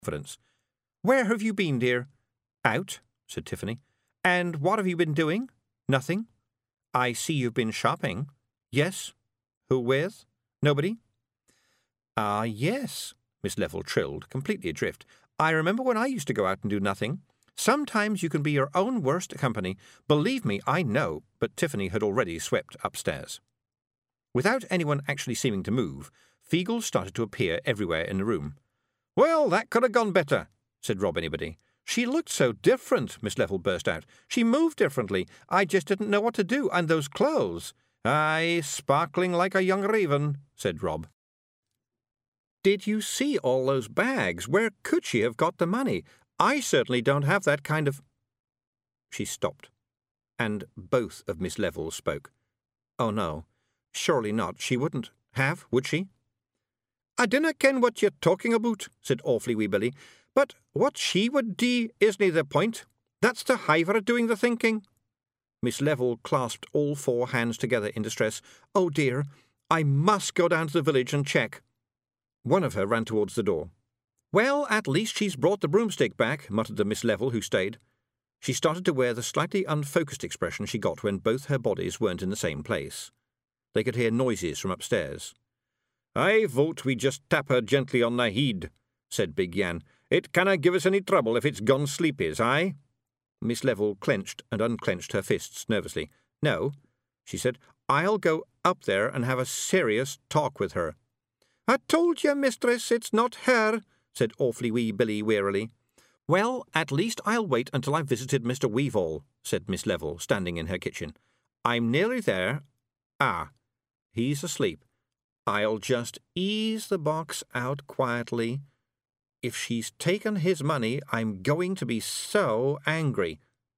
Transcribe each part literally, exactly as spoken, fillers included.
confidence. "Where have you been, dear?" "Out," said Tiffany. "And what have you been doing?" "Nothing." "I see you've been shopping." "Yes." "Who with?" "Nobody." "Ah, yes," Miss Level trilled, completely adrift. "I remember when I used to go out and do nothing. Sometimes you can be your own worst company. Believe me, I know." But Tiffany had already swept upstairs. Without anyone actually seeming to move, Feegle started to appear everywhere in the room. "Well, that could have gone better," said Rob Anybody. "She looked so different," Miss Level burst out. "She moved differently. I just didn't know what to do. And those clothes." "Aye, sparkling like a young raven," said Rob. "Did you see all those bags? Where could she have got the money? I certainly don't have that kind of—" She stopped, and both of Miss Level spoke. "Oh, no, surely not. She wouldn't have, would she?" "I dinna ken what you're talking about," said Awfully Wee Billy, "but what she would do isna the point. That's the hiver doing the thinking." Miss Level clasped all four hands together in distress. "Oh, dear, I must go down to the village and check." One of her ran towards the door. "Well, at least she's brought the broomstick back," muttered the Miss Level who stayed. She started to wear the slightly unfocused expression she got when both her bodies weren't in the same place. They could hear noises from upstairs. "I vote we just tap her gently on the head," said Big Yan. "It canna give us any trouble if it's gone sleepies, aye?" Miss Level clenched and unclenched her fists nervously. "No," she said. "I'll go up there and have a serious talk with her." "I told you, mistress, it's not her," said Awfully Wee Billy wearily. "Well, at least I'll wait until I've visited Mister Weevil," said Miss Level, standing in her kitchen. "I'm nearly there. Ah, he's asleep. I'll just ease the box out quietly. If she's taken his money, I'm going to be so angry."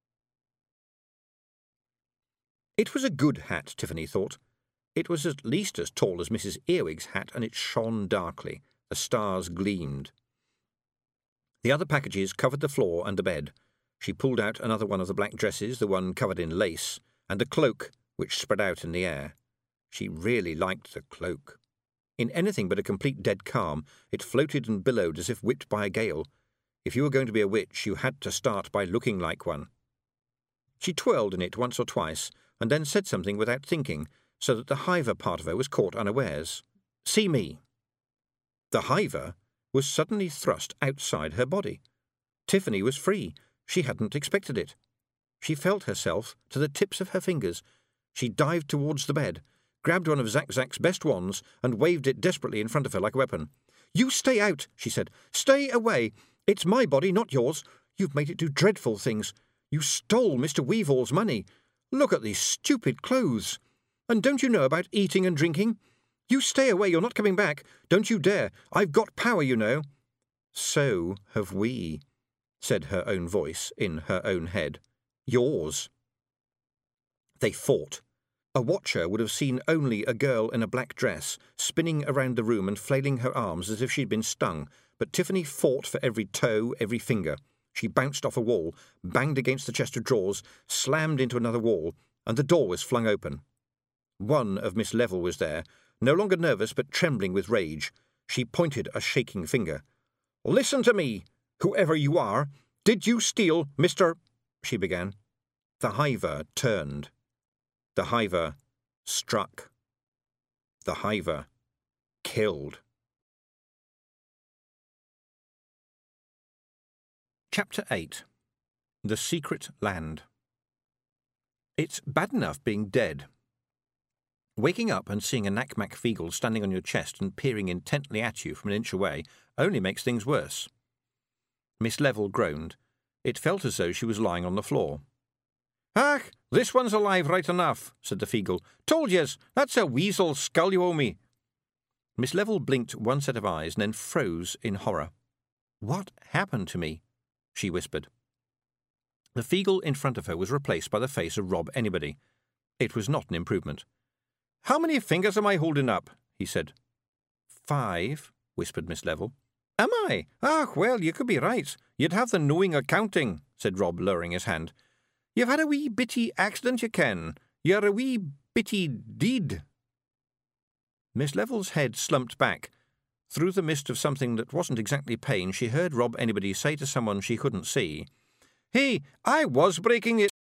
It was a good hat, Tiffany thought. It was at least as tall as Missus Earwig's hat, and it shone darkly. The stars gleamed. The other packages covered the floor and the bed. She pulled out another one of the black dresses, the one covered in lace, and the cloak, which spread out in the air. She really liked the cloak. In anything but a complete dead calm, it floated and billowed as if whipped by a gale. If you were going to be a witch, you had to start by looking like one. She twirled in it once or twice, and then said something without thinking, so that the hiver part of her was caught unawares. "See me." The hiver was suddenly thrust outside her body. Tiffany was free. She hadn't expected it. She felt herself to the tips of her fingers. She dived towards the bed, grabbed one of Zack Zack's best wands, and waved it desperately in front of her like a weapon. "You stay out," she said. "Stay away. It's my body, not yours. You've made it do dreadful things. You stole Mister Weevil's money. Look at these stupid clothes. And don't you know about eating and drinking? You stay away, you're not coming back. Don't you dare. I've got power, you know." "So have we," said her own voice in her own head. "Yours." They fought. A watcher would have seen only a girl in a black dress, spinning around the room and flailing her arms as if she'd been stung, but Tiffany fought for every toe, every finger. She bounced off a wall, banged against the chest of drawers, slammed into another wall, and the door was flung open. One of Miss Level was there, no longer nervous but trembling with rage. She pointed a shaking finger. "Listen to me, whoever you are. Did you steal Mister—" she began. The hiver turned. The hiver struck. The hiver killed. Chapter eight. The Secret Land. It's bad enough being dead. Waking up and seeing a Knack-Mack Feegle standing on your chest and peering intently at you from an inch away only makes things worse. Miss Level groaned. It felt as though she was lying on the floor. "Ach, this one's alive right enough," said the Feegle. "Told yez, that's a weasel skull you owe me." Miss Level blinked one set of eyes and then froze in horror. "What happened to me?" she whispered. The Feegle in front of her was replaced by the face of Rob Anybody. It was not an improvement. "How many fingers am I holding up?" he said. "Five," whispered Miss Level. "Am I? Ah, well, you could be right. You'd have the knowing accounting," said Rob, lowering his hand. "You've had a wee bitty accident, you ken. You're a wee bitty deed." Miss Level's head slumped back. Through the mist of something that wasn't exactly pain, she heard Rob Anybody say to someone she couldn't see, "Hey, I was breaking it."